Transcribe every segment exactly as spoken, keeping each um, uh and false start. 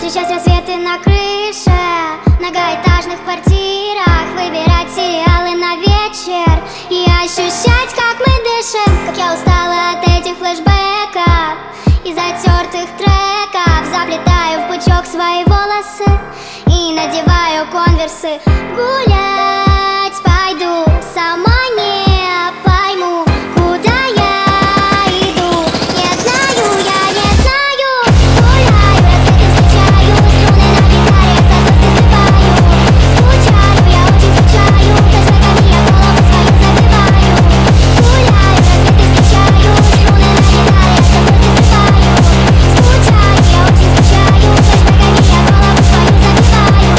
Встречать рассветы на крыше многоэтажных квартирах, выбирать сериалы на вечер и ощущать, как мы дышим. Как я устала от этих флешбеков и затертых треков. Заплетаю в пучок свои волосы и надеваю конверсы. Гулять пойду, сама не пойму, куда я иду. Не знаю, я не знаю. Гуляю, рассветы встречаю, струны на гитаре со злости срываю. Скучаю, я очень скучаю, хэштегами я голову свою забиваю. Гуляю, рассветы встречаю, струны на гитаре со злости срываю. Скучаю, я очень скучаю, хэштегами я голову свою забиваю.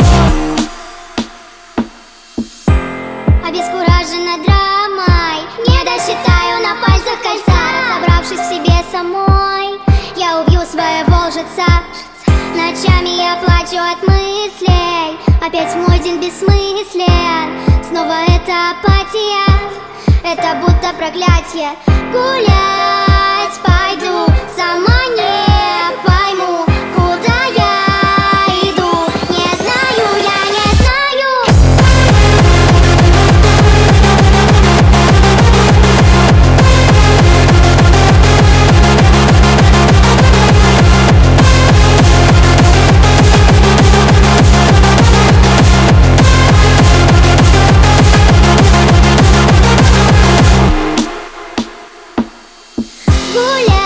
Обескуражена драмой, не досчитаю на пальцах кольца. Разобравшись в себе самой, я убью своего лжеца. Ночами я плачу от мыслей, опять мой день бессмыслен. Снова это апатия, это будто проклятие. Гулять пойду, сама не пойму, куда я иду. Не знаю, я не знаю. Гуляй.